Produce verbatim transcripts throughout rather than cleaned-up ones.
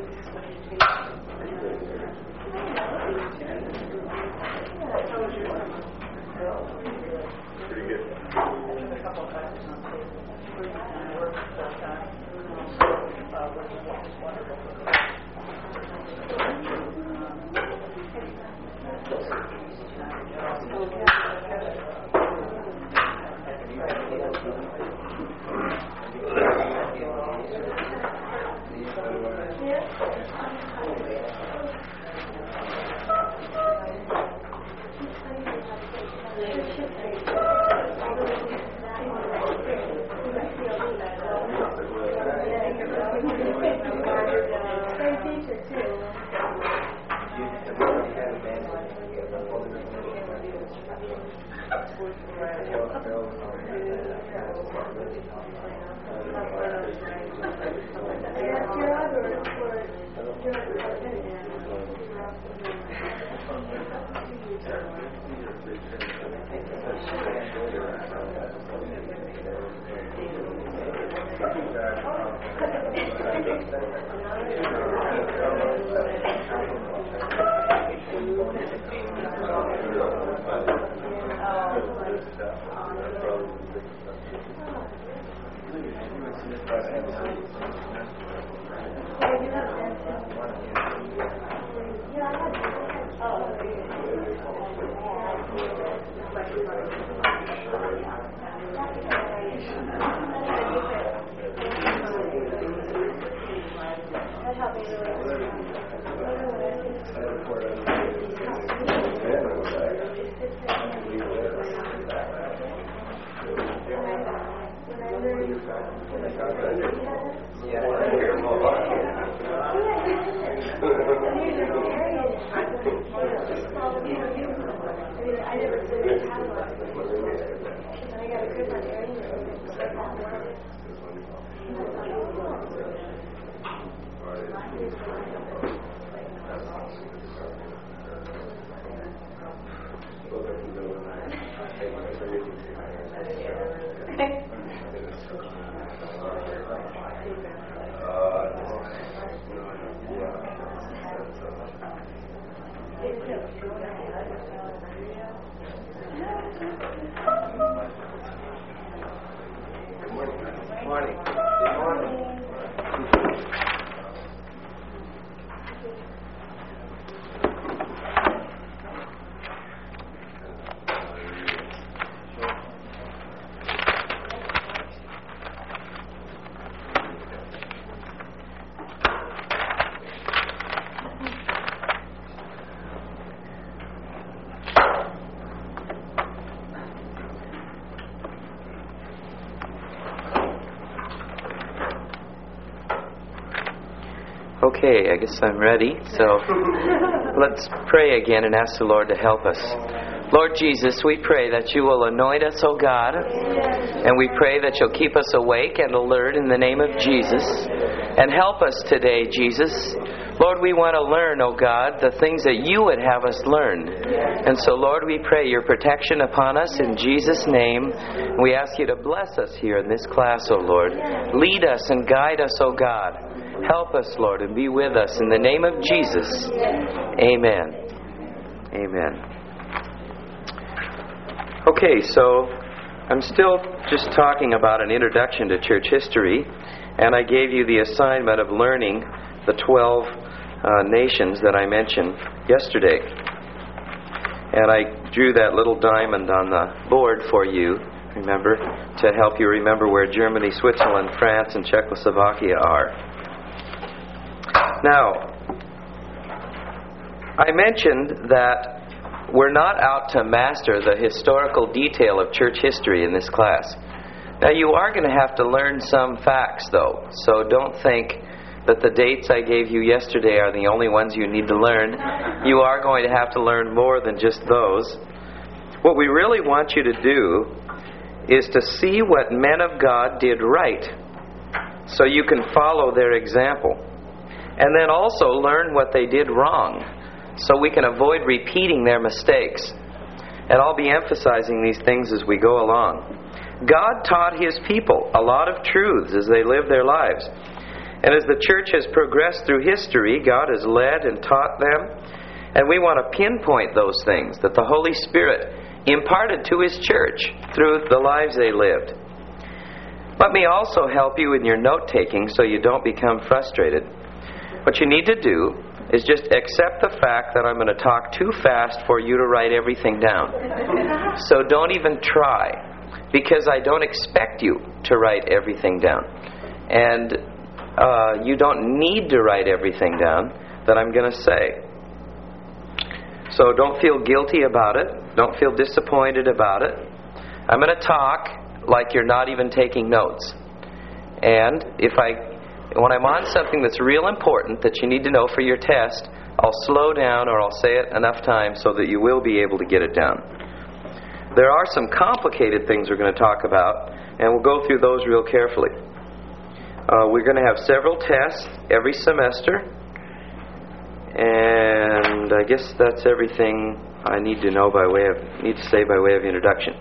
Okay, I guess I'm ready. So let's pray again and ask the Lord to help us. Lord Jesus, we pray that you will anoint us, O God, and we pray that you'll keep us awake and alert in the name of Jesus. And help us today, Jesus. Lord, we want to learn, O God, the things that you would have us learn. And so, Lord, we pray your protection upon us in Jesus' name. We ask you to bless us here in this class, O Lord. Lead us and guide us, O God. Help us, Lord, and be with us in the name of Jesus. Amen. Amen. Okay, so I'm still just talking about an introduction to church history, and I gave you the assignment of learning the twelve uh, nations that I mentioned yesterday. And I drew that little diamond on the board for you, remember, to help you remember where Germany, Switzerland, France, and Czechoslovakia are. Now, I mentioned that we're not out to master the historical detail of church history in this class. Now, you are going to have to learn some facts, though, so don't think that the dates I gave you yesterday are the only ones you need to learn. You are going to have to learn more than just those. What we really want you to do is to see what men of God did right, so you can follow their example. And then also learn what they did wrong, so we can avoid repeating their mistakes. And I'll be emphasizing these things as we go along. God taught His people a lot of truths as they lived their lives. And as the church has progressed through history, God has led and taught them. And we want to pinpoint those things that the Holy Spirit imparted to His church through the lives they lived. Let me also help you in your note-taking so you don't become frustrated. What you need to do is just accept the fact that I'm going to talk too fast for you to write everything down. So don't even try, because I don't expect you to write everything down. And uh, you don't need to write everything down that I'm going to say. So don't feel guilty about it. Don't feel disappointed about it. I'm going to talk like you're not even taking notes. And if I... when I'm on something that's real important that you need to know for your test, I'll slow down or I'll say it enough times so that you will be able to get it down. There are some complicated things we're going to talk about, and we'll go through those real carefully. Uh, we're going to have several tests every semester, and I guess that's everything I need to know by way of need to say by way of introduction.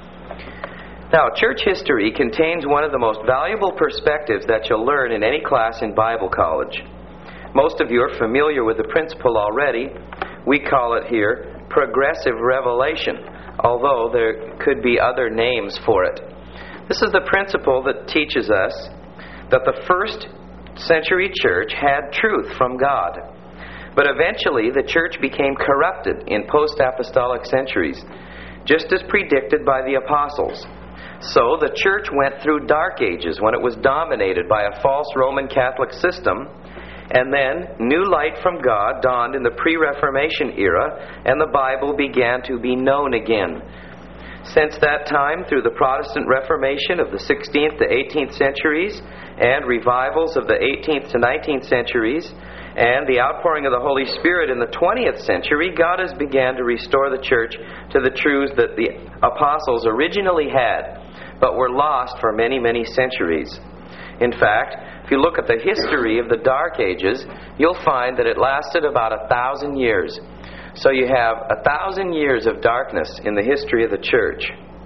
Now, church history contains one of the most valuable perspectives that you'll learn in any class in Bible college. Most of you are familiar with the principle already. We call it here progressive revelation, although there could be other names for it. This is the principle that teaches us that the first century church had truth from God. But eventually the church became corrupted in post-apostolic centuries, just as predicted by the apostles. So the church went through dark ages when it was dominated by a false Roman Catholic system, and then new light from God dawned in the pre-Reformation era, and the Bible began to be known again. Since that time, through the Protestant Reformation of the sixteenth to eighteenth centuries, and revivals of the eighteenth to nineteenth centuries, and the outpouring of the Holy Spirit in the twentieth century, God has begun to restore the church to the truths that the apostles originally had, but were lost for many, many centuries. In fact, if you look at the history of the Dark Ages, you'll find that it lasted about a thousand years. So you have a thousand years of darkness in the history of the church.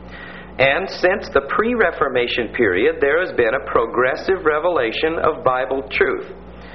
And since the pre-Reformation period, there has been a progressive revelation of Bible truth.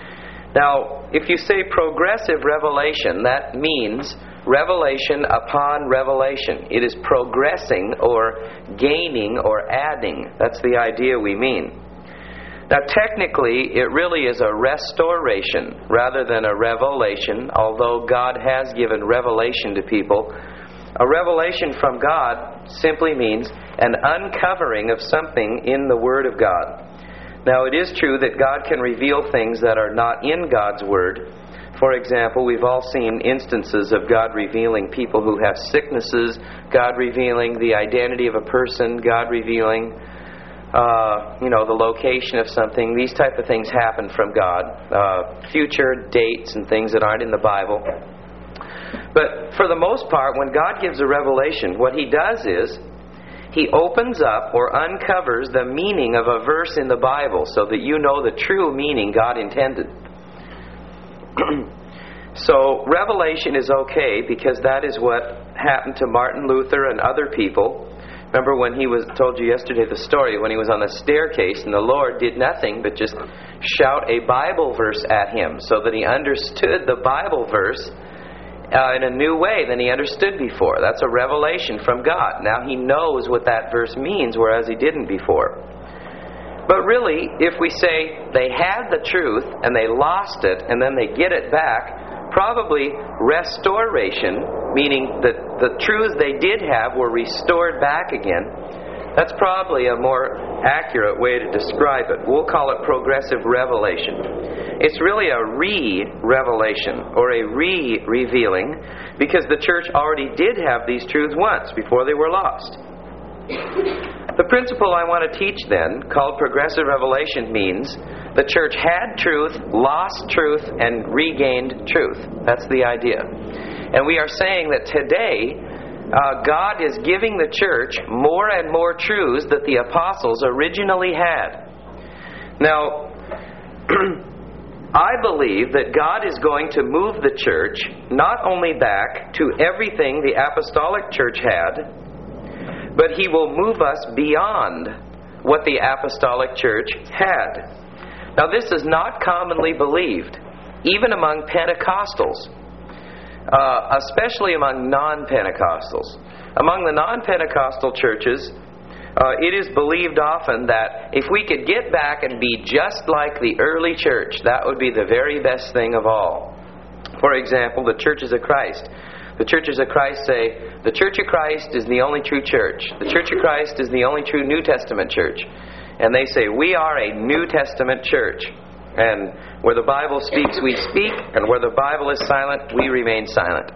Now, if you say progressive revelation, that means revelation upon revelation. It is progressing or gaining or adding. That's the idea we mean. Now, technically, it really is a restoration rather than a revelation, although God has given revelation to people. A revelation from God simply means an uncovering of something in the Word of God. Now, it is true that God can reveal things that are not in God's Word. For example, we've all seen instances of God revealing people who have sicknesses, God revealing the identity of a person, God revealing, uh, you know, the location of something. These type of things happen from God. Uh, future dates and things that aren't in the Bible. But for the most part, when God gives a revelation, what He does is He opens up or uncovers the meaning of a verse in the Bible so that you know the true meaning God intended. So revelation is okay because that is what happened to Martin Luther and other people. Remember when he was told you yesterday the story when he was on the staircase and the Lord did nothing but just shout a Bible verse at him so that he understood the Bible verse uh, in a new way than he understood before. That's a revelation from God. Now he knows what that verse means, whereas he didn't before. But really, if we say they had the truth and they lost it and then they get it back, probably restoration, meaning that the truths they did have were restored back again, that's probably a more accurate way to describe it. We'll call it progressive revelation. It's really a re-revelation or a re-revealing because the church already did have these truths once before they were lost. The principle I want to teach then, called progressive revelation, means the church had truth, lost truth, and regained truth. That's the idea. And we are saying that today, uh, God is giving the church more and more truths that the apostles originally had. Now, I believe that God is going to move the church not only back to everything the apostolic church had, but He will move us beyond what the apostolic church had. Now, this is not commonly believed, even among Pentecostals, uh, especially among non-Pentecostals. Among the non-Pentecostal churches, uh, it is believed often that if we could get back and be just like the early church, that would be the very best thing of all. For example, the Churches of Christ. The Churches of Christ say, the Church of Christ is the only true church. The Church of Christ is the only true New Testament church. And they say, we are a New Testament church. And where the Bible speaks, we speak. And where the Bible is silent, we remain silent.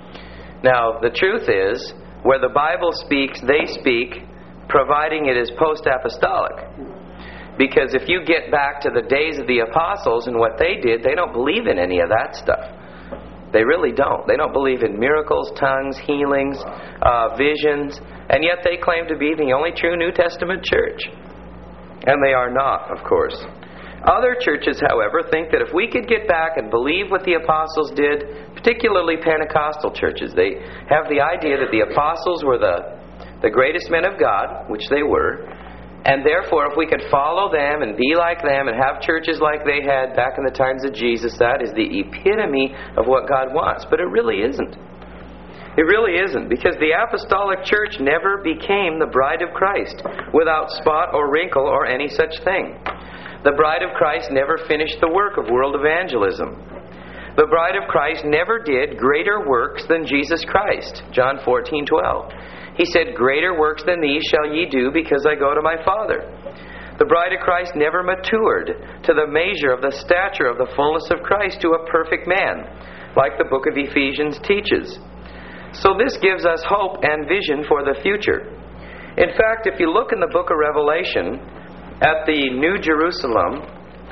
Now, the truth is, where the Bible speaks, they speak, providing it is post-apostolic. Because if you get back to the days of the apostles and what they did, they don't believe in any of that stuff. They really don't. They don't believe in miracles, tongues, healings, uh, visions, and yet they claim to be the only true New Testament church. And they are not, of course. Other churches, however, think that if we could get back and believe what the apostles did, particularly Pentecostal churches, they have the idea that the apostles were the, the greatest men of God, which they were, and therefore, if we could follow them and be like them and have churches like they had back in the times of Jesus, that is the epitome of what God wants. But it really isn't. It really isn't, because the apostolic church never became the bride of Christ without spot or wrinkle or any such thing. The bride of Christ never finished the work of world evangelism. The bride of Christ never did greater works than Jesus Christ. John fourteen twelve. He said, greater works than these shall ye do, because I go to my Father. The bride of Christ never matured to the measure of the stature of the fullness of Christ to a perfect man, like the book of Ephesians teaches. So this gives us hope and vision for the future. In fact, if you look in the book of Revelation at the New Jerusalem,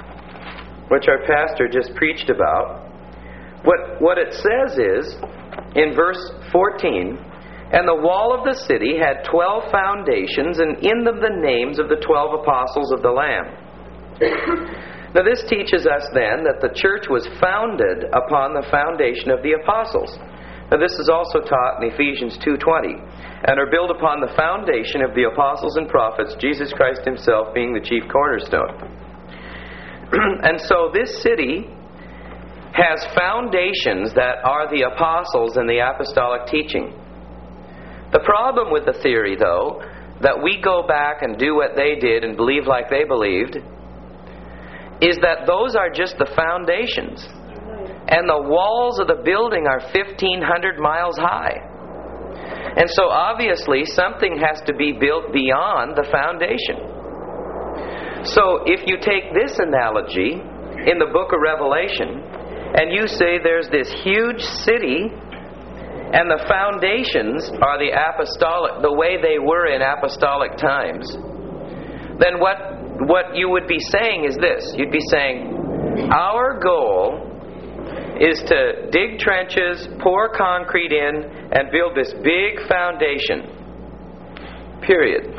which our pastor just preached about, what, what it says is, in verse fourteen, and the wall of the city had twelve foundations, and in them the names of the twelve apostles of the Lamb. Now this teaches us then that the church was founded upon the foundation of the apostles. Now this is also taught in Ephesians two twenty, and are built upon the foundation of the apostles and prophets, Jesus Christ Himself being the chief cornerstone. And so this city has foundations that are the apostles and the apostolic teaching. The problem with the theory, though, that we go back and do what they did and believe like they believed, is that those are just the foundations. And the walls of the building are fifteen hundred miles high. And so obviously something has to be built beyond the foundation. So if you take this analogy in the book of Revelation, and you say there's this huge city, and the foundations are the apostolic, the way they were in apostolic times, then what what you would be saying is this. You'd be saying, our goal is to dig trenches, pour concrete in, and build this big foundation. Period.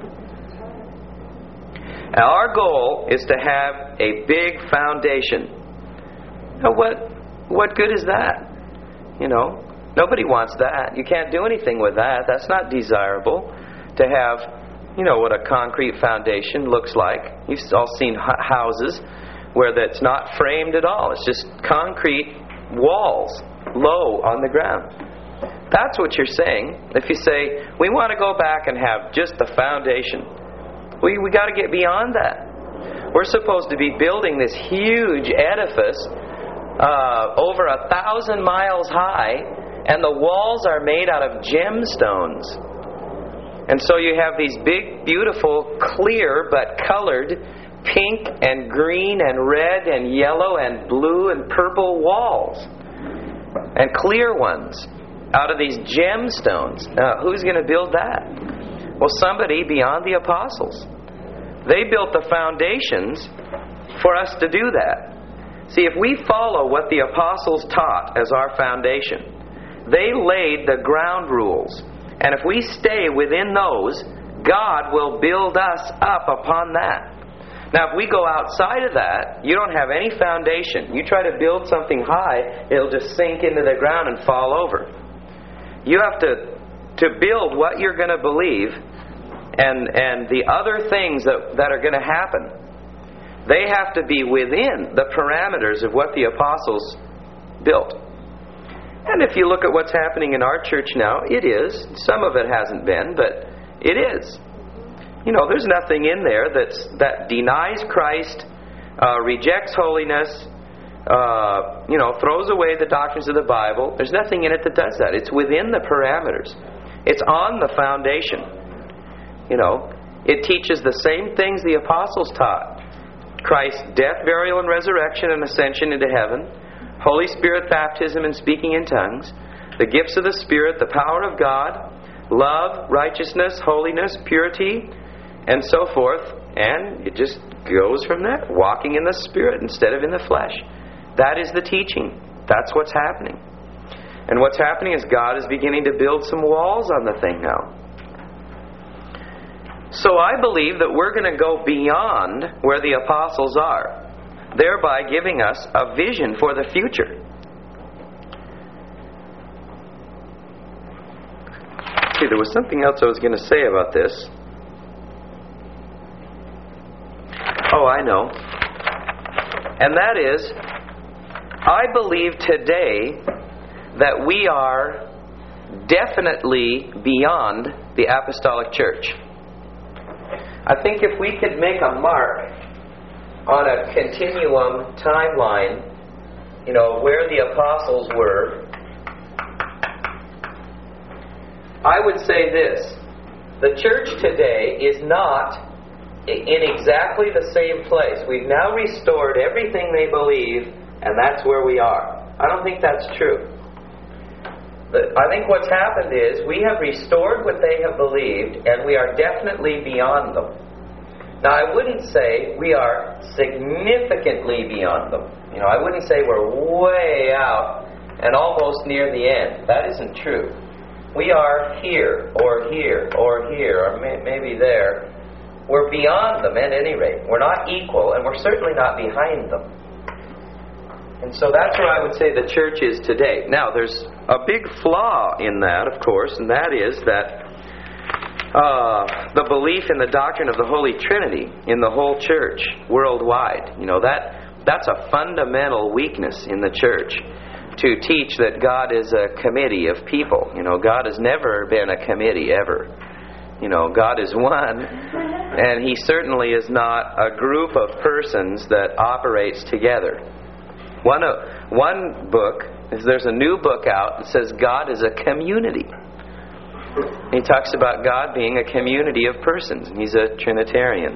Our goal is to have a big foundation. Now what what good is that? You know, nobody wants that. You can't do anything with that. That's not desirable to have, you know, what a concrete foundation looks like. You've all seen houses where that's not framed at all. It's just concrete walls, low on the ground. That's what you're saying. If you say, we want to go back and have just the foundation, we we got to get beyond that. We're supposed to be building this huge edifice uh, over a thousand miles high, and the walls are made out of gemstones. And so you have these big, beautiful, clear but colored pink and green and red and yellow and blue and purple walls, and clear ones out of these gemstones. Now, who's going to build that? Well, somebody beyond the apostles. They built the foundations for us to do that. See, if we follow what the apostles taught as our foundation, they laid the ground rules. And if we stay within those, God will build us up upon that. Now, if we go outside of that, you don't have any foundation. You try to build something high, it'll just sink into the ground and fall over. You have to, to build what you're going to believe and, and the other things that, that are going to happen. They have to be within the parameters of what the apostles built. And if you look at what's happening in our church now, it is. Some of it hasn't been, but it is. You know, there's nothing in there that's, that denies Christ, uh, rejects holiness, uh, you know, throws away the doctrines of the Bible. There's nothing in it that does that. It's within the parameters. It's on the foundation. You know, it teaches the same things the apostles taught. Christ's death, burial, and resurrection and ascension into heaven, Holy Spirit baptism and speaking in tongues, the gifts of the Spirit, the power of God, love, righteousness, holiness, purity, and so forth. And it just goes from there. Walking in the Spirit instead of in the flesh. That is the teaching. That's what's happening. And what's happening is God is beginning to build some walls on the thing now. So I believe that we're going to go beyond where the apostles are, thereby giving us a vision for the future. See, there was something else I was going to say about this. Oh, I know. And that is, I believe today that we are definitely beyond the apostolic church. I think if we could make a mark on a continuum timeline, you know, where the apostles were, I would say this. The church today is not in exactly the same place. We've now restored everything they believe, and that's where we are. I don't think that's true. But I think what's happened is we have restored what they have believed, and we are definitely beyond them. Now, I wouldn't say we are significantly beyond them. You know, I wouldn't say we're way out and almost near the end. That isn't true. We are here, or here, or here, or may, maybe there. We're beyond them at any rate. We're not equal, and we're certainly not behind them. And so that's where I would say the church is today. Now, there's a big flaw in that, of course, and that is that uh, the belief in the doctrine of the Holy Trinity in the whole church worldwide. You know, that that's a fundamental weakness in the church, to teach that God is a committee of people. You know, God has never been a committee, ever. You know, God is one, and He certainly is not a group of persons that operates together. One, uh, one book, there's a new book out that says God is a community. He talks about God being a community of persons. He's a Trinitarian.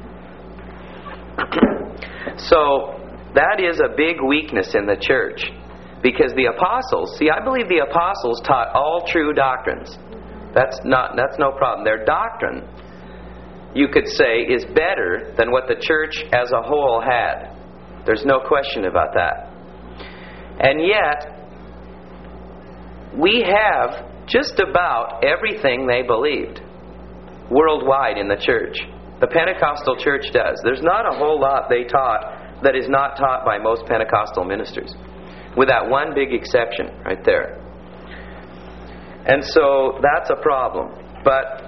So, that is a big weakness in the church. Because the apostles, see, I believe the apostles taught all true doctrines. That's not, that's no problem. Their doctrine, you could say, is better than what the church as a whole had. There's no question about that. And yet, we have just about everything they believed worldwide in the church. The Pentecostal church does. There's not a whole lot they taught that is not taught by most Pentecostal ministers, with that one big exception right there. And so that's a problem. But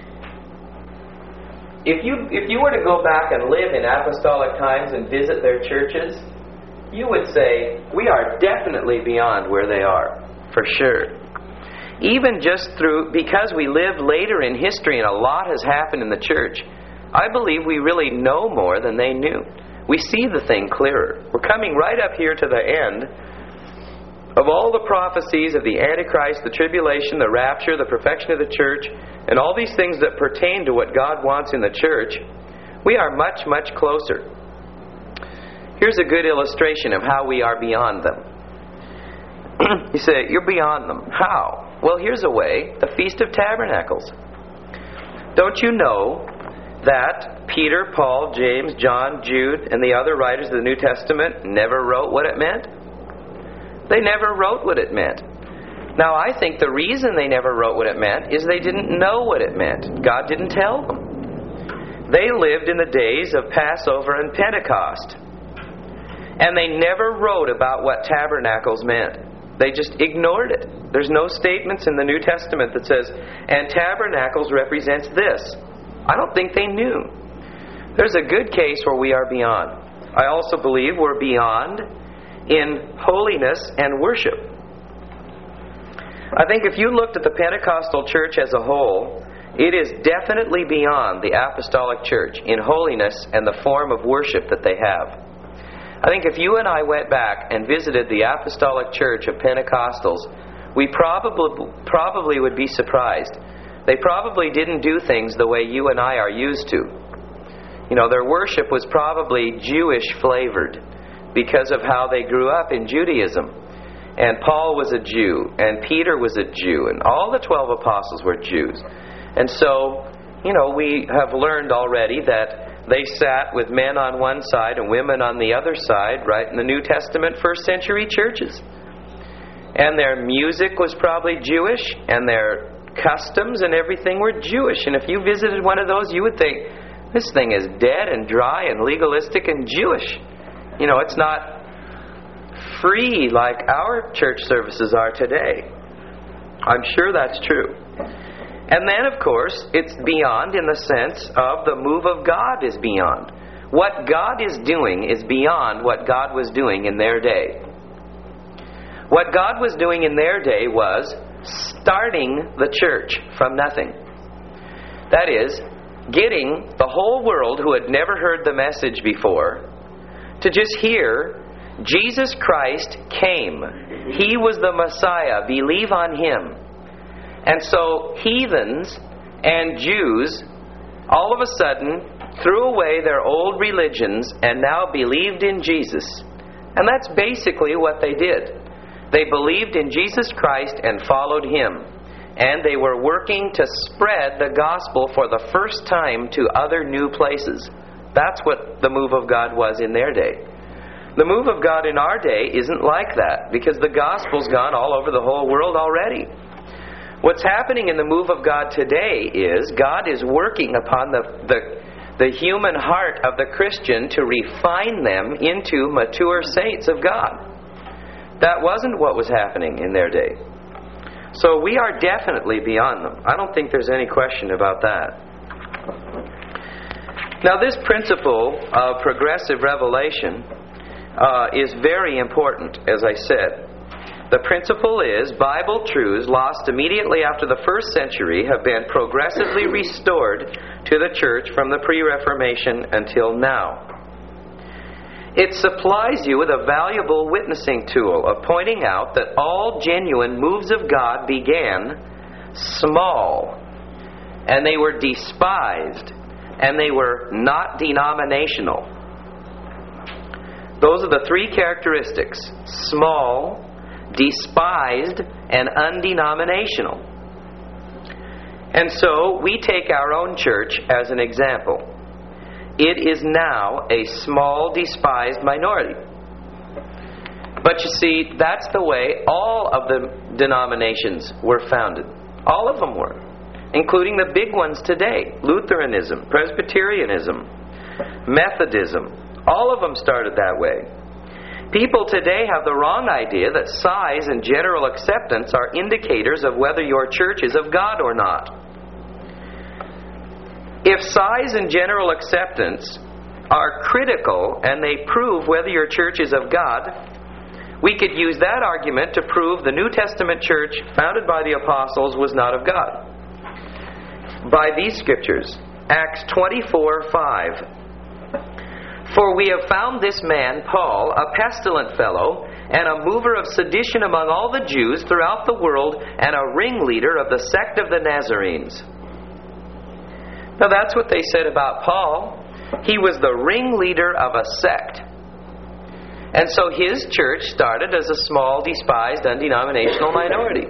If you if you were to go back and live in apostolic times and visit their churches, you would say, we are definitely beyond where they are, for sure. Even just through, because we live later in history and a lot has happened in the church, I believe we really know more than they knew. We see the thing clearer. We're coming right up here to the end of all the prophecies of the Antichrist, the tribulation, the rapture, the perfection of the church, and all these things that pertain to what God wants in the church. We are much, much closer. Here's a good illustration of how we are beyond them. You say, you're beyond them. How? Well, here's a way. The Feast of Tabernacles. Don't you know that Peter, Paul, James, John, Jude, and the other writers of the New Testament never wrote what it meant? They never wrote what it meant. Now, I think the reason they never wrote what it meant is they didn't know what it meant. God didn't tell them. They lived in the days of Passover and Pentecost. And they never wrote about what tabernacles meant. They just ignored it. There's no statements in the New Testament that says, and tabernacles represents this. I don't think they knew. There's a good case where we are beyond. I also believe we're beyond in holiness and worship. I think if you looked at the Pentecostal church as a whole, it is definitely beyond the apostolic church in holiness and the form of worship that they have. I think if you and I went back and visited the apostolic church of Pentecostals, we probably probably would be surprised. They probably didn't do things the way you and I are used to. You know, their worship was probably Jewish flavored because of how they grew up in Judaism. And Paul was a Jew, and Peter was a Jew, and all the twelve apostles were Jews. And so, you know, we have learned already that they sat with men on one side and women on the other side, right in the New Testament first century churches. And their music was probably Jewish, and their customs and everything were Jewish. And if you visited one of those, you would think, this thing is dead and dry and legalistic and Jewish. You know, it's not free like our church services are today. I'm sure that's true. And then, of course, it's beyond in the sense of the move of God is beyond. What God is doing is beyond what God was doing in their day. What God was doing in their day was starting the church from nothing. That is, getting the whole world who had never heard the message before to just hear Jesus Christ came. He was the Messiah. Believe on Him. And so heathens and Jews all of a sudden threw away their old religions and now believed in Jesus. And that's basically what they did. They believed in Jesus Christ and followed Him. And they were working to spread the gospel for the first time to other new places. That's what the move of God was in their day. The move of God in our day isn't like that, because the gospel's gone all over the whole world already. What's happening in the move of God today is God is working upon the, the, the human heart of the Christian to refine them into mature saints of God. That wasn't what was happening in their day. So we are definitely beyond them. I don't think there's any question about that. Now, this principle of progressive revelation uh, is very important, as I said. The principle is Bible truths lost immediately after the first century have been progressively restored to the church from the pre-Reformation until now. It supplies you with a valuable witnessing tool of pointing out that all genuine moves of God began small, and they were despised, and they were not denominational. Those are the three characteristics: small, despised, and undenominational. And so we take our own church as an example. It is now a small, despised minority. But you see, that's the way all of the denominations were founded. All of them were, including the big ones today: Lutheranism, Presbyterianism, Methodism. All of them started that way. People today have the wrong idea that size and general acceptance are indicators of whether your church is of God or not. If size and general acceptance are critical and they prove whether your church is of God, we could use that argument to prove the New Testament church founded by the apostles was not of God. By these scriptures, Acts twenty-four five. For we have found this man, Paul, a pestilent fellow, and a mover of sedition among all the Jews throughout the world, and a ringleader of the sect of the Nazarenes. Now that's what they said about Paul. He was the ringleader of a sect. And so his church started as a small, despised, undenominational minority.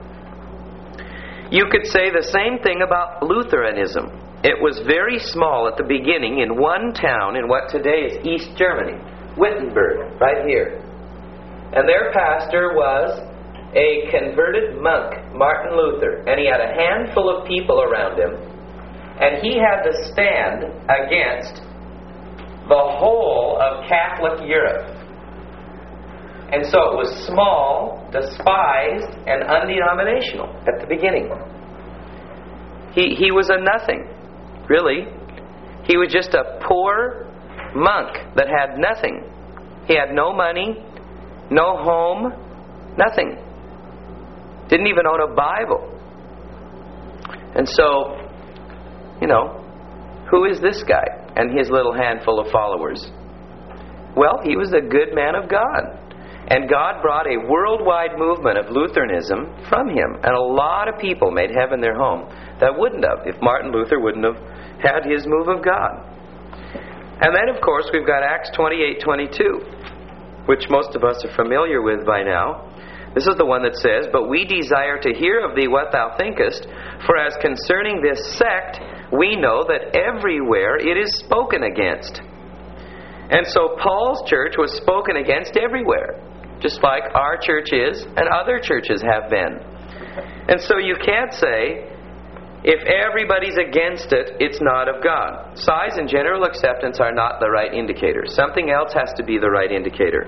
You could say the same thing about Lutheranism. It was very small at the beginning in one town in what today is East Germany, Wittenberg, right here. And their pastor was a converted monk, Martin Luther, and he had a handful of people around him, and he had to stand against the whole of Catholic Europe. And so it was small, despised, and undenominational at the beginning. He, he was a nothing. Really, He was just a poor monk that had nothing. He had no money, no home, nothing. Didn't even own a Bible. And so, you know, who is this guy and his little handful of followers? Well, he was a good man of God. And God brought a worldwide movement of Lutheranism from him. And a lot of people made heaven their home that wouldn't have if Martin Luther wouldn't have had his move of God. And then, of course, we've got Acts twenty-eight twenty-two, which most of us are familiar with by now. This is the one that says, "But we desire to hear of thee what thou thinkest, for as concerning this sect, we know that everywhere it is spoken against." And so Paul's church was spoken against everywhere, just like our church is and other churches have been. And so you can't say, if everybody's against it, it's not of God. Size and general acceptance are not the right indicator. Something else has to be the right indicator.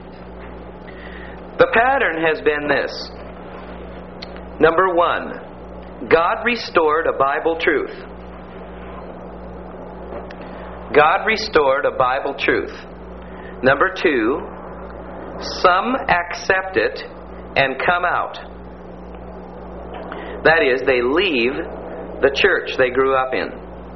The pattern has been this. Number one, God restored a Bible truth. God restored a Bible truth. Number two, some accept it and come out. That is, they leave the church they grew up in.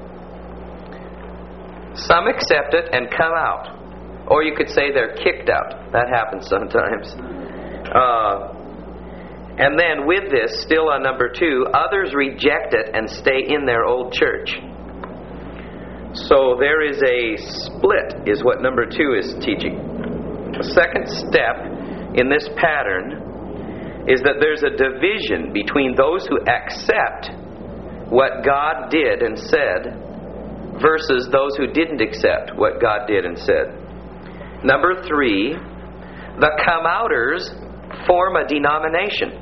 Some accept it and come out. Or you could say they're kicked out. That happens sometimes. Uh, and then with this, still on number two, others reject it and stay in their old church. So there is a split, is what number two is teaching. The second step in this pattern is that there's a division between those who accept what God did and said versus those who didn't accept what God did and said. Number three, the come-outers form a denomination.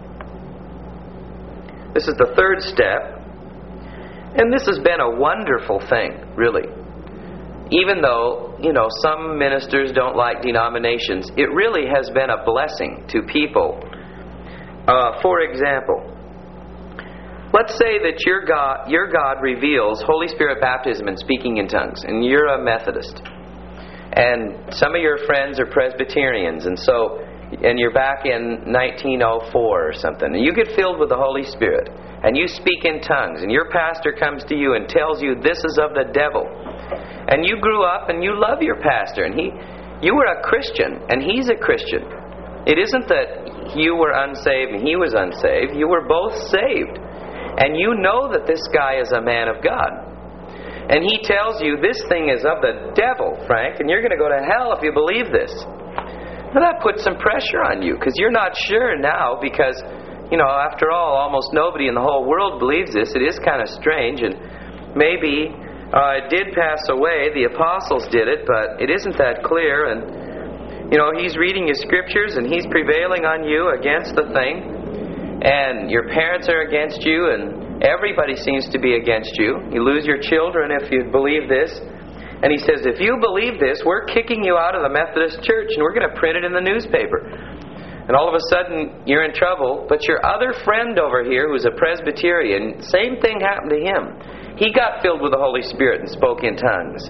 This is the third step. And this has been a wonderful thing, really. Even though, you know, some ministers don't like denominations, it really has been a blessing to people. Uh, for example, let's say that your God, your God reveals Holy Spirit baptism and speaking in tongues, and you're a Methodist. And some of your friends are Presbyterians, and so, and you're back in nineteen oh four or something, and you get filled with the Holy Spirit, and you speak in tongues, and your pastor comes to you and tells you this is of the devil. And you grew up and you love your pastor, and he, you were a Christian, and he's a Christian. It isn't that you were unsaved and he was unsaved. You were both saved. And you know that this guy is a man of God. And he tells you this thing is of the devil, Frank, and you're going to go to hell if you believe this. Well, that puts some pressure on you, because you're not sure now, because, you know, after all, almost nobody in the whole world believes this. It is kind of strange, and maybe uh, it did pass away. The apostles did it, but it isn't that clear. And, you know, he's reading his scriptures, and he's prevailing on you against the thing. And your parents are against you, and everybody seems to be against you. You lose your children if you believe this. And he says, if you believe this, we're kicking you out of the Methodist church, and we're going to print it in the newspaper. And all of a sudden, you're in trouble. But your other friend over here, who's a Presbyterian, same thing happened to him. He got filled with the Holy Spirit and spoke in tongues.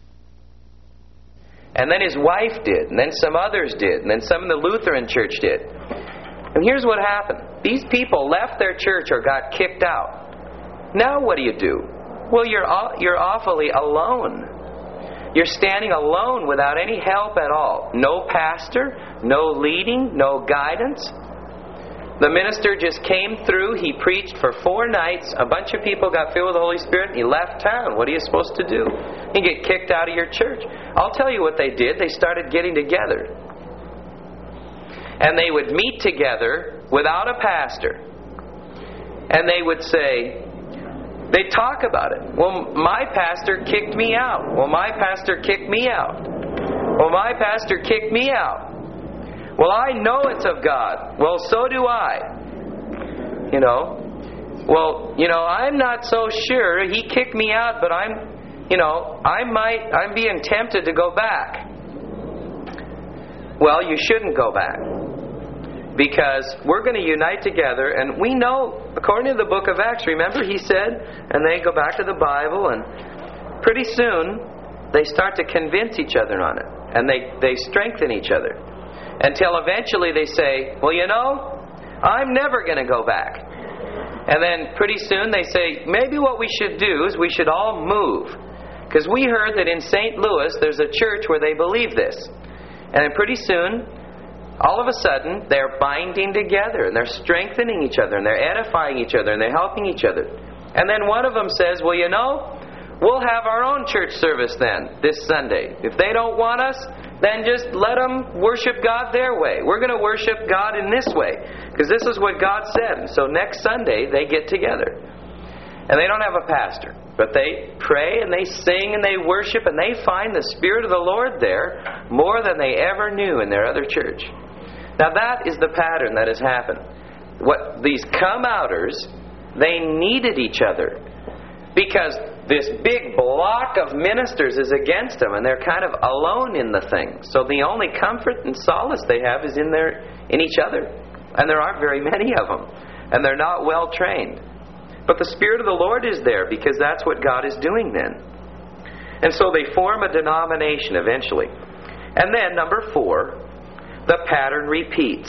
And then his wife did, and then some others did, and then some in the Lutheran church did. And here's what happened. These people left their church or got kicked out. Now what do you do? Well, you're you're awfully alone. You're standing alone without any help at all. No pastor, no leading, no guidance. The minister just came through. He preached for four nights. A bunch of people got filled with the Holy Spirit. He left town. What are you supposed to do? You get kicked out of your church. I'll tell you what they did. They started getting together. And they would meet together without a pastor. And they would say, they'd talk about it. Well, my pastor kicked me out. Well, my pastor kicked me out. Well, my pastor kicked me out. Well, I know it's of God. Well, so do I. You know. Well, you know, I'm not so sure. He kicked me out, but I'm, you know, I might, I'm being tempted to go back. Well, you shouldn't go back. Because we're going to unite together, and we know, according to the book of Acts, remember he said, and they go back to the Bible, and pretty soon they start to convince each other on it. And they, they strengthen each other. Until eventually they say, well, you know, I'm never going to go back. And then pretty soon they say, maybe what we should do is we should all move. Because we heard that in Saint Louis there's a church where they believe this. And then pretty soon, all of a sudden, they're binding together and they're strengthening each other and they're edifying each other and they're helping each other. And then one of them says, well, you know, we'll have our own church service then, this Sunday. If they don't want us, then just let them worship God their way. We're going to worship God in this way, because this is what God said. And so next Sunday, they get together. And they don't have a pastor, but they pray and they sing and they worship and they find the Spirit of the Lord there more than they ever knew in their other church. Now that is the pattern that has happened. What these come-outers, they needed each other, because this big block of ministers is against them, and they're kind of alone in the thing. So the only comfort and solace they have is in their in each other. And there aren't very many of them. And they're not well trained. But the Spirit of the Lord is there, because that's what God is doing then. And so they form a denomination eventually. And then, number four, the pattern repeats.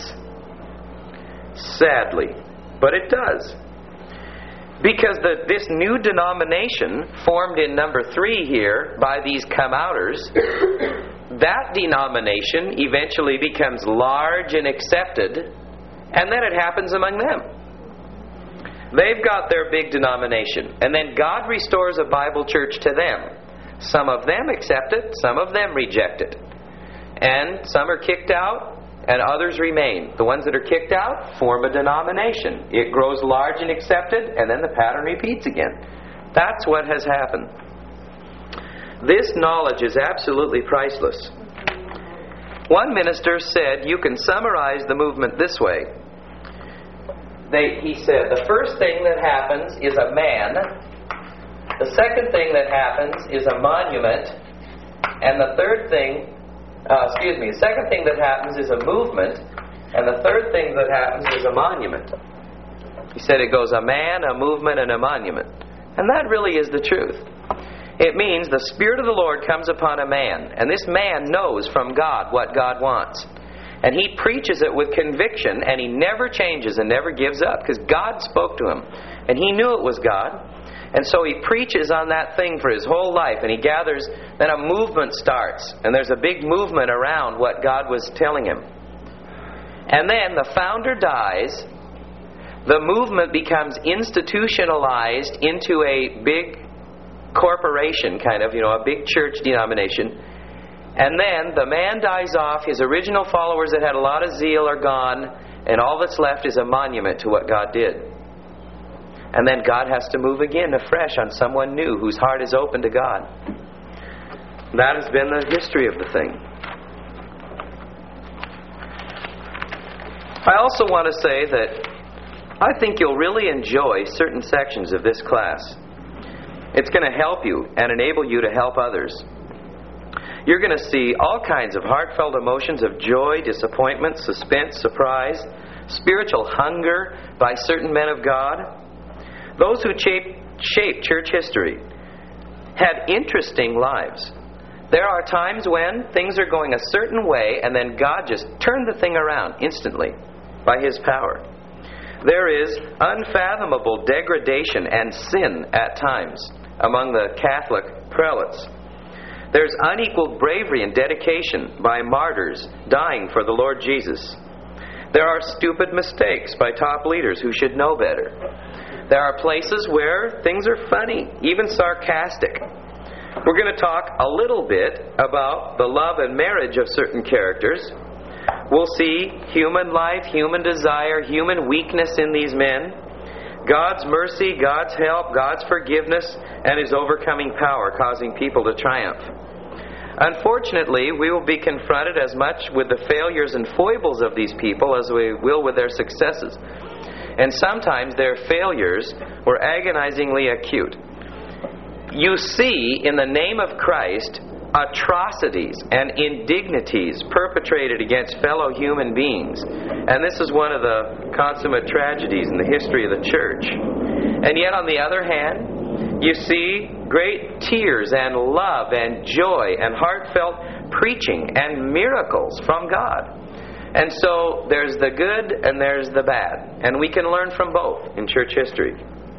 Sadly. But it does. Because the, this new denomination formed in number three here by these come-outers, that denomination eventually becomes large and accepted, and then it happens among them. They've got their big denomination, and then God restores a Bible church to them. Some of them accept it, some of them reject it. And some are kicked out, and others remain. The ones that are kicked out form a denomination. It grows large and accepted, and then the pattern repeats again. That's what has happened. This knowledge is absolutely priceless. One minister said, you can summarize the movement this way. They, he said, the first thing that happens is a man. The second thing that happens is a monument. And the third thing Uh, excuse me, the second thing that happens is a movement, and the third thing that happens is a monument. He said it goes a man, a movement, and a monument. And that really is the truth. It means the Spirit of the Lord comes upon a man, and this man knows from God what God wants. And he preaches it with conviction, and he never changes and never gives up, because God spoke to him. And he knew it was God. And so he preaches on that thing for his whole life, and he gathers, then a movement starts, and there's a big movement around what God was telling him. And then the founder dies, the movement becomes institutionalized into a big corporation, kind of, you know, a big church denomination. And then the man dies off, his original followers that had a lot of zeal are gone, and all that's left is a monument to what God did. And then God has to move again afresh on someone new whose heart is open to God. That has been the history of the thing. I also want to say that I think you'll really enjoy certain sections of this class. It's going to help you and enable you to help others. You're going to see all kinds of heartfelt emotions of joy, disappointment, suspense, surprise, spiritual hunger by certain men of God. Those who shape, shape church history had interesting lives. There are times when things are going a certain way, and then God just turned the thing around instantly by His power. There is unfathomable degradation and sin at times among the Catholic prelates. There's unequaled bravery and dedication by martyrs dying for the Lord Jesus. There are stupid mistakes by top leaders who should know better. There are places where things are funny, even sarcastic. We're going to talk a little bit about the love and marriage of certain characters. We'll see human life, human desire, human weakness in these men, God's mercy, God's help, God's forgiveness, and His overcoming power causing people to triumph. Unfortunately, we will be confronted as much with the failures and foibles of these people as we will with their successes. And sometimes their failures were agonizingly acute. You see, in the name of Christ, atrocities and indignities perpetrated against fellow human beings. And this is one of the consummate tragedies in the history of the church. And yet, on the other hand, you see great tears and love and joy and heartfelt preaching and miracles from God. And so there's the good and there's the bad. And we can learn from both in church history.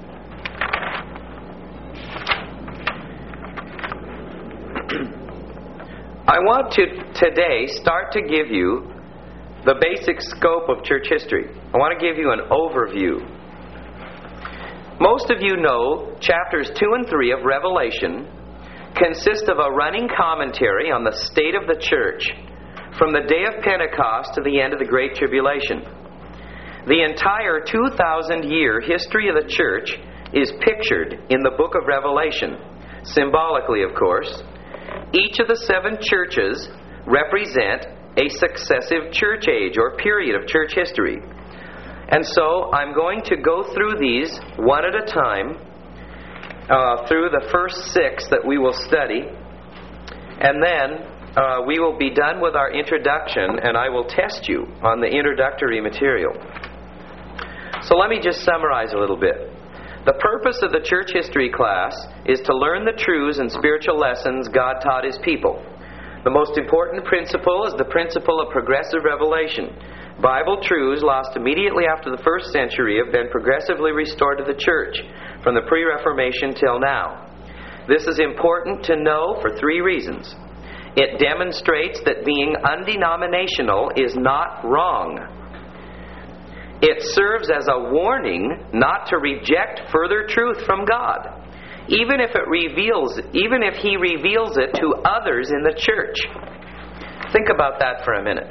I want to today start to give you the basic scope of church history. I want to give you an overview. Most of you know chapters two and three of Revelation consist of a running commentary on the state of the church from the day of Pentecost to the end of the Great Tribulation. The entire two thousand year history of the church is pictured in the book of Revelation, symbolically, of course. Each of the seven churches represent a successive church age or period of church history. And so I'm going to go through these one at a time, uh, through the first six that we will study. And then uh, we will be done with our introduction, and I will test you on the introductory material. So let me just summarize a little bit. The purpose of the church history class is to learn the truths and spiritual lessons God taught His people. The most important principle is the principle of progressive revelation. Bible truths lost immediately after the first century have been progressively restored to the church from the pre-Reformation till now. This is important to know for three reasons. It demonstrates that being undenominational is not wrong. It serves as a warning not to reject further truth from God, even if it reveals, even if He reveals it to others in the church. Think about that for a minute.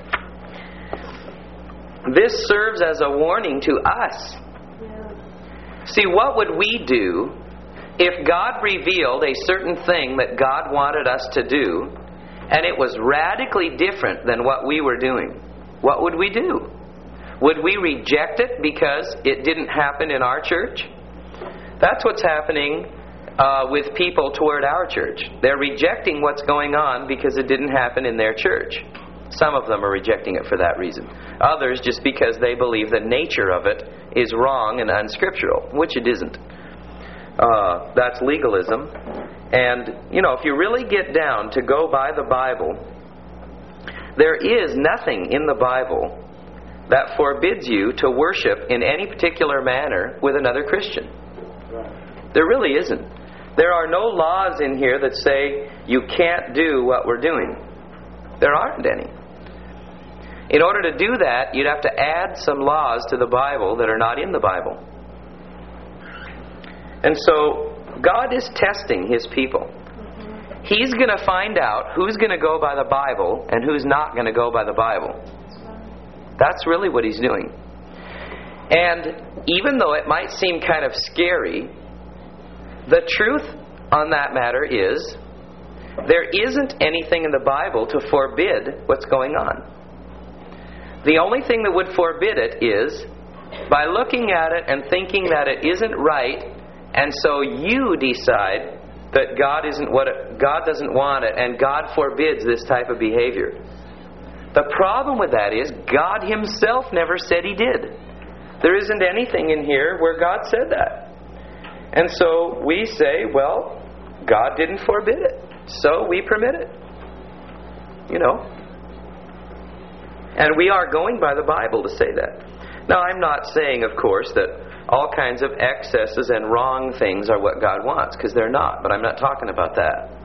This serves as a warning to us. See, what would we do if God revealed a certain thing that God wanted us to do, and it was radically different than what we were doing? What would we do? Would we reject it because it didn't happen in our church? That's what's happening uh, with people toward our church. They're rejecting what's going on because it didn't happen in their church. Some of them are rejecting it for that reason. Others just because they believe the nature of it is wrong and unscriptural, which it isn't. Uh, that's legalism. And, you know, if you really get down to go by the Bible, there is nothing in the Bible that forbids you to worship in any particular manner with another Christian. There really isn't. There are no laws in here that say you can't do what we're doing. There aren't any. In order to do that, you'd have to add some laws to the Bible that are not in the Bible. And so, God is testing His people. He's going to find out who's going to go by the Bible and who's not going to go by the Bible. That's really what He's doing. And even though it might seem kind of scary, the truth on that matter is there isn't anything in the Bible to forbid what's going on. The only thing that would forbid it is by looking at it and thinking that it isn't right, and so you decide that God isn't what it, God doesn't want it, and God forbids this type of behavior. The problem with that is God Himself never said He did. There isn't anything in here where God said that. And so we say, well, God didn't forbid it, so we permit it. You know. And we are going by the Bible to say that. Now, I'm not saying, of course, that all kinds of excesses and wrong things are what God wants, because they're not, but I'm not talking about that.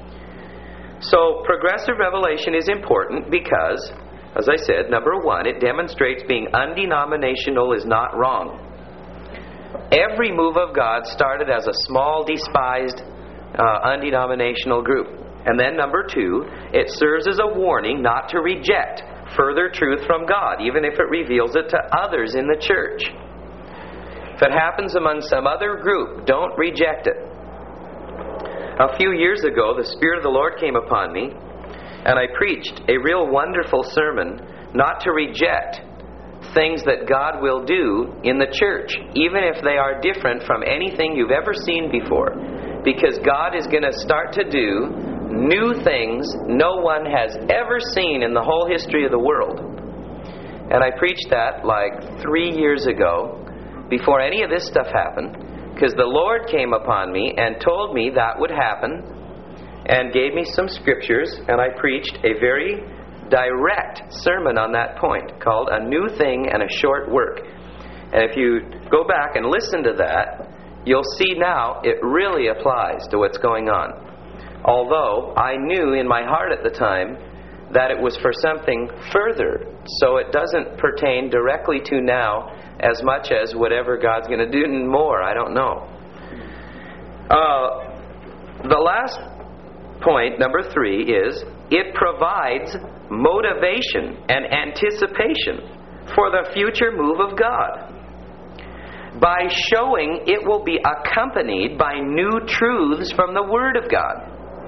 So, progressive revelation is important because, as I said, number one, it demonstrates being undenominational is not wrong. Every move of God started as a small, despised, uh, undenominational group. And then number two, it serves as a warning not to reject further truth from God, even if it reveals it to others in the church. If it happens among some other group, don't reject it. A few years ago, the Spirit of the Lord came upon me, and I preached a real wonderful sermon not to reject things that God will do in the church, even if they are different from anything you've ever seen before. Because God is going to start to do new things no one has ever seen in the whole history of the world. And I preached that like three years ago, before any of this stuff happened. because the Lord came upon me and told me that would happen and gave me some scriptures, and I preached a very direct sermon on that point called A New Thing and a Short Work. And if you go back and listen to that, you'll see now it really applies to what's going on. Although I knew in my heart at the time that it was for something further, so it doesn't pertain directly to now as much as whatever God's going to do and more. I don't know. Uh, the last point, number three, is it provides motivation and anticipation for the future move of God by showing it will be accompanied by new truths from the Word of God.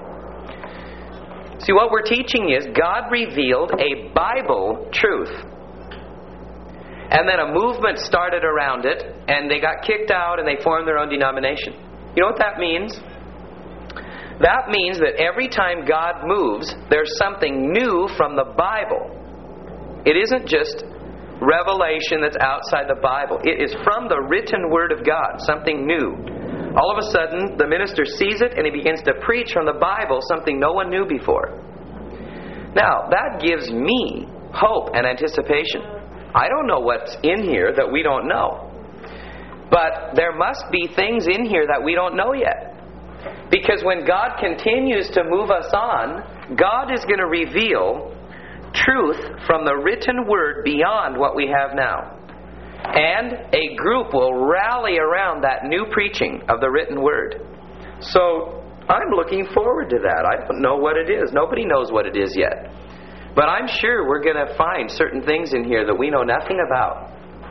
See, what we're teaching is God revealed a Bible truth. And then a movement started around it, and they got kicked out and they formed their own denomination. You know what that means? That means that every time God moves, there's something new from the Bible. It isn't just revelation that's outside the Bible. It is from the written Word of God, something new. All of a sudden, the minister sees it and he begins to preach from the Bible something no one knew before. Now, that gives me hope and anticipation. I don't know what's in here that we don't know. But there must be things in here that we don't know yet. Because when God continues to move us on, God is going to reveal truth from the written Word beyond what we have now. And a group will rally around that new preaching of the written Word. So I'm looking forward to that. I don't know what it is. Nobody knows what it is yet. But I'm sure we're going to find certain things in here that we know nothing about.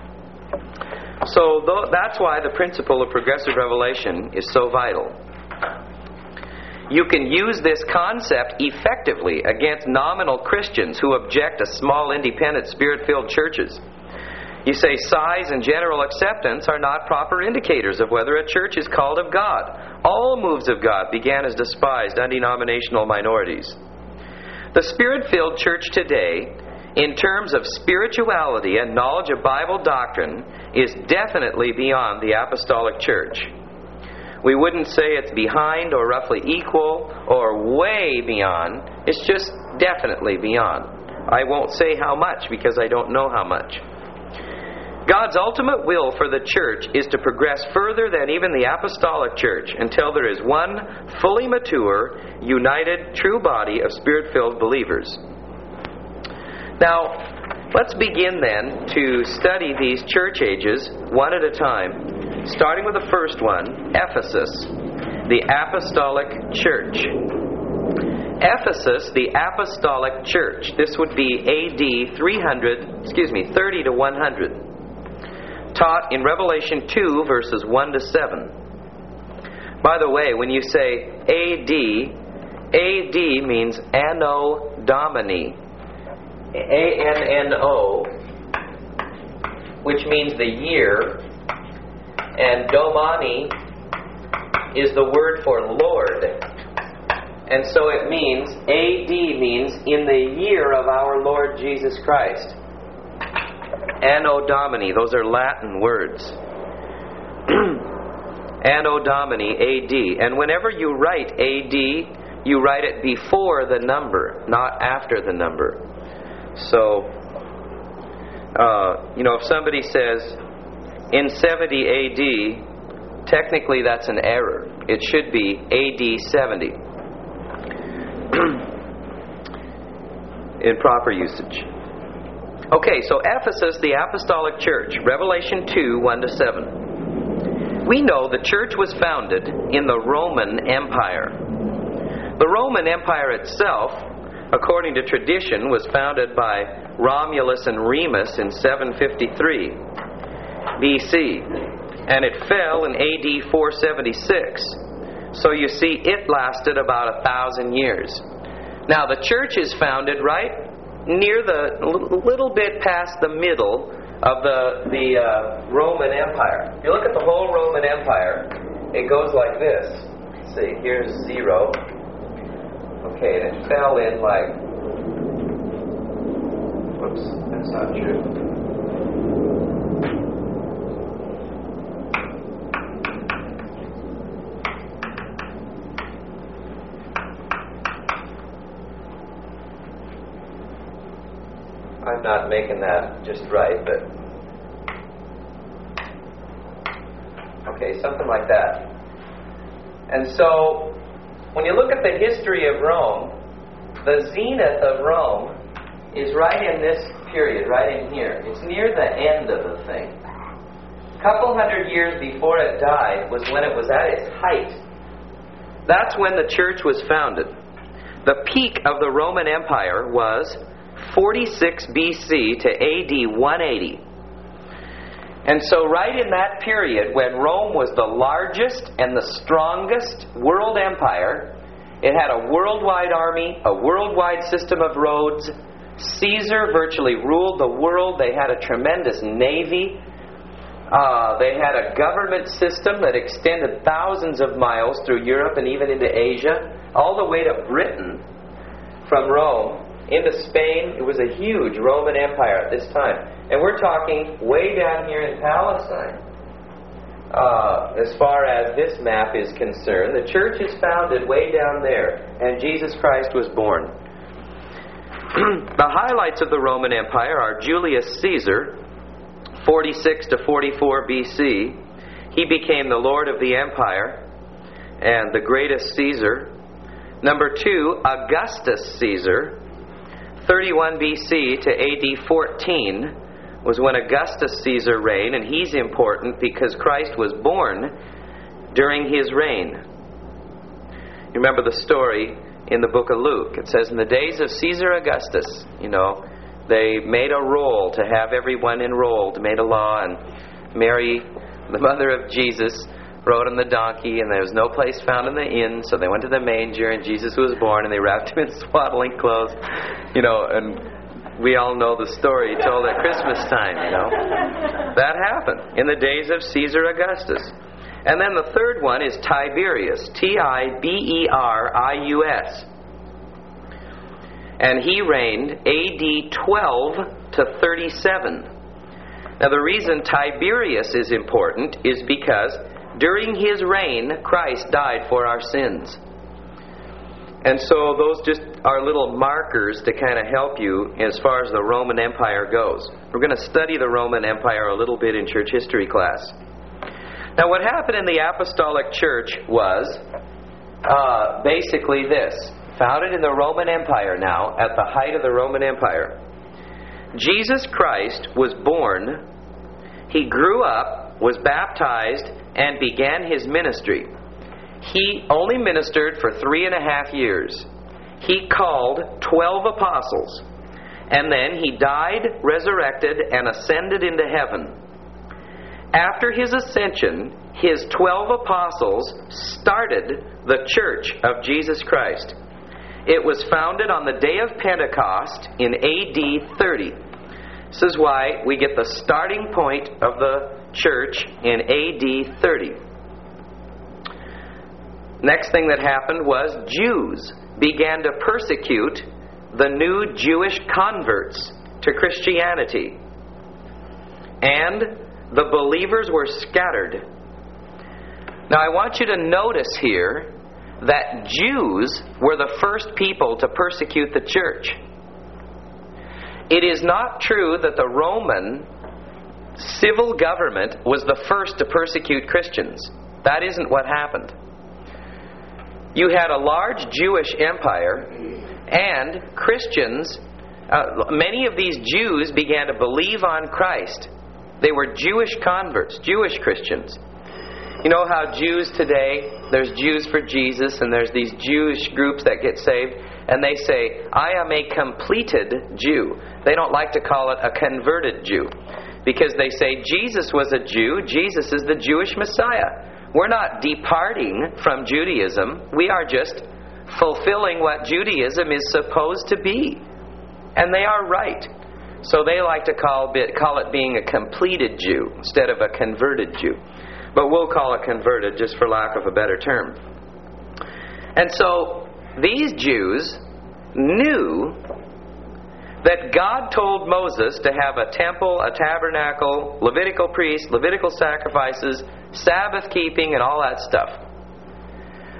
So that's why the principle of progressive revelation is so vital. You can use this concept effectively against nominal Christians who object to small, independent, Spirit-filled churches. You say size and general acceptance are not proper indicators of whether a church is called of God. All moves of God began as despised, undenominational minorities. The Spirit-filled church today, in terms of spirituality and knowledge of Bible doctrine, is definitely beyond the apostolic church. We wouldn't say it's behind or roughly equal or way beyond. It's just definitely beyond. I won't say how much because I don't know how much. God's ultimate will for the church is to progress further than even the apostolic church until there is one fully mature, united, true body of Spirit-filled believers. Now, let's begin then to study these church ages one at a time, starting with the first one, Ephesus, the apostolic church. Ephesus, the apostolic church. This would be A D three hundred, excuse me, thirty to one hundred. Taught in Revelation two, verses one to seven. By the way, when you say A D, A D means Anno Domini. A N N O, which means the year, and Domani is the word for Lord. And so it means, A D means in the year of our Lord Jesus Christ. Anno Domini, those are Latin words. Anno Domini, A D. And whenever you write A D, you write it before the number, not after the number. So, uh, you know, if somebody says in seventy A D, technically that's an error. It should be A D seventy in proper usage. Okay, so Ephesus, the apostolic church, Revelation two, one to seven. We know the church was founded in the Roman Empire. The Roman Empire itself, according to tradition, was founded by Romulus and Remus in seven fifty-three B C, and it fell in A D four seventy-six. So you see, it lasted about a thousand years. Now the church is founded right near the little bit past the middle of the the uh, Roman Empire. If you look at the whole Roman Empire, it goes like this. Let's see, here's zero. Okay, and it fell in like, whoops, that's not true. making that just right, but okay, something like that. And so, when you look at the history of Rome, the zenith of Rome is right in this period, right in here. It's near the end of the thing. A couple hundred years before it died was when it was at its height. That's when the church was founded. The peak of the Roman Empire was forty-six B C to A D one eighty. And so right in that period, when Rome was the largest and the strongest world empire, it had a worldwide army, a worldwide system of roads. Caesar virtually ruled the world. They had a tremendous navy. Uh, they had a government system that extended thousands of miles through Europe and even into Asia, all the way to Britain from Rome. Into Spain. It was a huge Roman Empire at this time. And we're talking way down here in Palestine. Uh, as far as this map is concerned, the church is founded way down there, and Jesus Christ was born. The highlights of the Roman Empire are Julius Caesar, forty-six to forty-four B C. He became the Lord of the Empire and the greatest Caesar. Number two, Augustus Caesar, thirty-one B C to A D fourteen was when Augustus Caesar reigned, and he's important because Christ was born during his reign. You remember the story in the book of Luke. It says, in the days of Caesar Augustus, you know, they made a roll to have everyone enrolled, made a law, and Mary, the mother of Jesus, rode on the donkey, and there was no place found in the inn, so they went to the manger, and Jesus was born, and they wrapped him in swaddling clothes, you know, and we all know the story told at Christmas time, you know. That happened in the days of Caesar Augustus. And then the third one is Tiberius, T I B E R I U S. And he reigned A D twelve to thirty-seven. Now the reason Tiberius is important is because during his reign, Christ died for our sins. And so those just are little markers to kind of help you as far as the Roman Empire goes. We're going to study the Roman Empire a little bit in church history class. Now what happened in the Apostolic Church was uh, basically this. Founded in the Roman Empire now, at the height of the Roman Empire. Jesus Christ was born, he grew up, was baptized, and began his ministry. He only ministered for three and a half years. He called twelve apostles, and then he died, resurrected, and ascended into heaven. After his ascension, his twelve apostles started the church of Jesus Christ. It was founded on the day of Pentecost in A D thirty. This is why we get the starting point of the church in A D thirty. Next thing that happened was Jews began to persecute the new Jewish converts to Christianity. And the believers were scattered. Now I want you to notice here that Jews were the first people to persecute the church. It is not true that the Roman civil government was the first to persecute Christians. That isn't what happened. You had a large Jewish empire, and Christians, uh, many of these Jews began to believe on Christ. They were Jewish converts, Jewish Christians. You know how Jews today, there's Jews for Jesus, and there's these Jewish groups that get saved, and they say, I am a completed Jew. They don't like to call it a converted Jew, because they say Jesus was a Jew, Jesus is the Jewish Messiah. We're not departing from Judaism, we are just fulfilling what Judaism is supposed to be. And they are right. So they like to call it, call it being a completed Jew instead of a converted Jew. But we'll call it converted just for lack of a better term. And so these Jews knew that God told Moses to have a temple, a tabernacle, Levitical priests, Levitical sacrifices, Sabbath keeping, and all that stuff.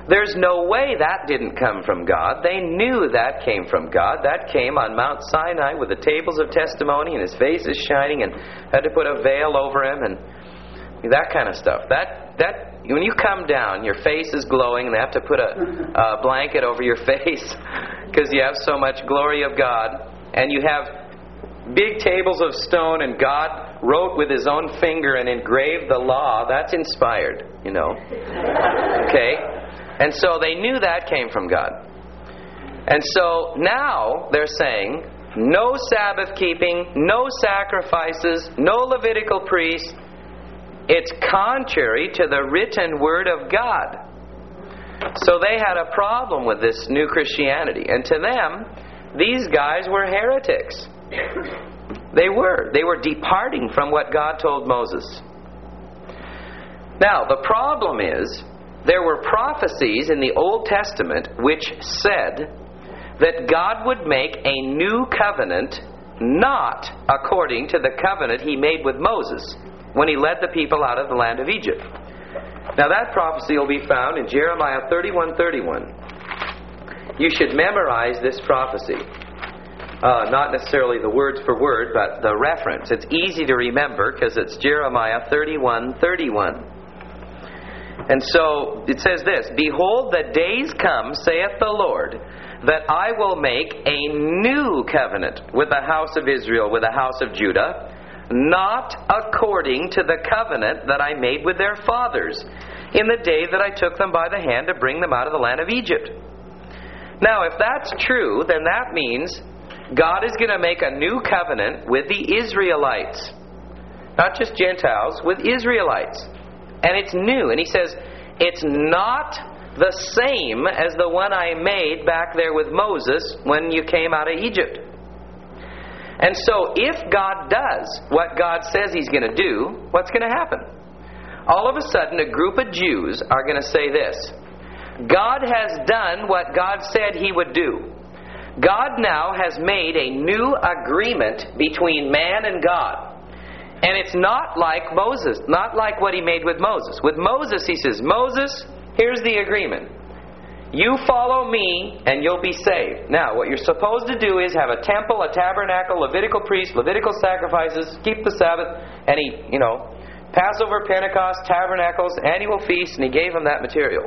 There's no way that didn't come from God. They knew that came from God. That came on Mount Sinai with the tables of testimony, and his face is shining, and had to put a veil over him, and that kind of stuff. That that when you come down, your face is glowing, and they have to put a, a blanket over your face because you have so much glory of God, and you have big tables of stone, and God wrote with his own finger and engraved the law. That's inspired, you know. Okay? And so they knew that came from God. And so now they're saying, no Sabbath keeping, no sacrifices, no Levitical priests. It's contrary to the written Word of God. So they had a problem with this new Christianity. And to them, these guys were heretics. They were. They were departing from what God told Moses. Now, the problem is, there were prophecies in the Old Testament which said that God would make a new covenant not according to the covenant He made with Moses when He led the people out of the land of Egypt. Now that prophecy will be found in Jeremiah thirty-one thirty-one. You should memorize this prophecy. Uh, not necessarily the words for word, but the reference. It's easy to remember because it's Jeremiah thirty-one thirty-one. And so it says this, Behold, the days come, saith the Lord, that I will make a new covenant with the house of Israel, with the house of Judah, not according to the covenant that I made with their fathers in the day that I took them by the hand to bring them out of the land of Egypt. Now, if that's true, then that means God is going to make a new covenant with the Israelites. Not just Gentiles, with Israelites. And it's new. And He says, it's not the same as the one I made back there with Moses when you came out of Egypt. And so if God does what God says He's going to do, what's going to happen? All of a sudden, a group of Jews are going to say this. God has done what God said He would do. God now has made a new agreement between man and God. And it's not like Moses, not like what He made with Moses. With Moses, He says, Moses, here's the agreement. You follow me and you'll be saved. Now, what you're supposed to do is have a temple, a tabernacle, Levitical priests, Levitical sacrifices, keep the Sabbath, and He, you know, Passover, Pentecost, tabernacles, annual feasts, and He gave them that material.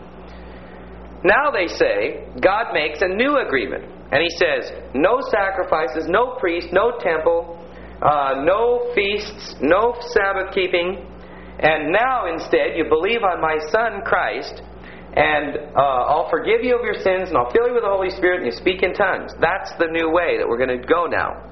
Now they say, God makes a new agreement. And He says, no sacrifices, no priest, no temple, uh, no feasts, no Sabbath keeping. And now instead you believe on my Son Christ, and uh, I'll forgive you of your sins, and I'll fill you with the Holy Spirit, and you speak in tongues. That's the new way that we're going to go now.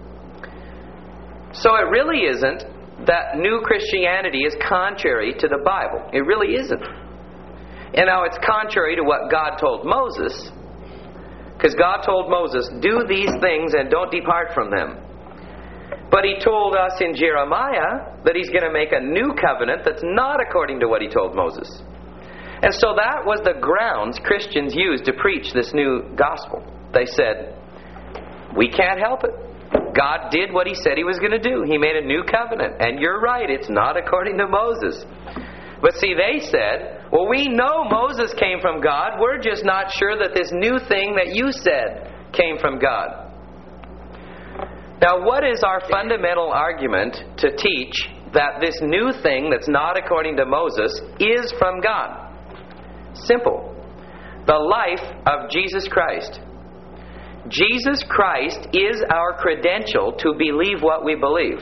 So it really isn't that new Christianity is contrary to the Bible. It really isn't. And now it's contrary to what God told Moses, because God told Moses, do these things and don't depart from them. But He told us in Jeremiah that He's going to make a new covenant that's not according to what He told Moses. And so that was the grounds Christians used to preach this new gospel. They said, we can't help it. God did what He said He was going to do. He made a new covenant. And you're right, it's not according to Moses. But see, they said, well, we know Moses came from God. We're just not sure that this new thing that you said came from God. Now, what is our fundamental argument to teach that this new thing that's not according to Moses is from God? Simple. The life of Jesus Christ. Jesus Christ is our credential to believe what we believe.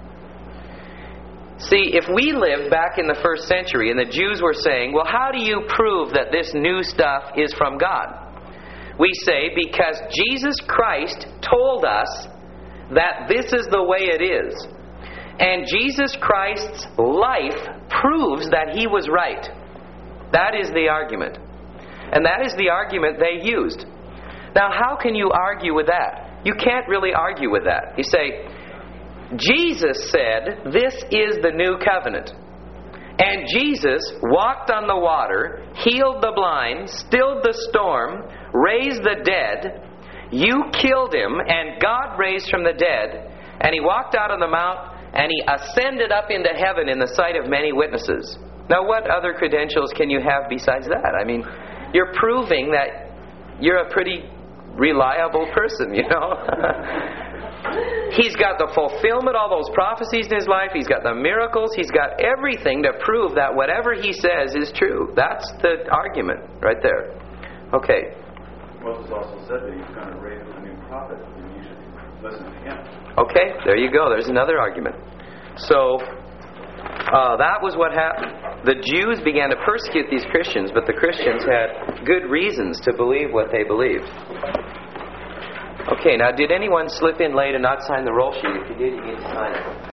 See, if we lived back in the first century and the Jews were saying, well, how do you prove that this new stuff is from God? We say, because Jesus Christ told us that this is the way it is. And Jesus Christ's life proves that He was right. That is the argument. And that is the argument they used. Now, how can you argue with that? You can't really argue with that. You say, Jesus said, this is the new covenant. And Jesus walked on the water, healed the blind, stilled the storm, raised the dead. You killed Him, and God raised from the dead. And He walked out on the mount, and He ascended up into heaven in the sight of many witnesses. Now, what other credentials can you have besides that? I mean, you're proving that you're a pretty reliable person, you know. He's got the fulfillment of all those prophecies in his life. He's got the miracles. He's got everything to prove that whatever he says is true. That's the argument right there. Okay. Moses also said that he's going to raise a new prophet, and you should listen to him. Okay, there you go. There's another argument. So, uh, that was what happened. The Jews began to persecute these Christians, but the Christians had good reasons to believe what they believed. Okay, now did anyone slip in late and not sign the roll sheet? If you did, you need to sign it.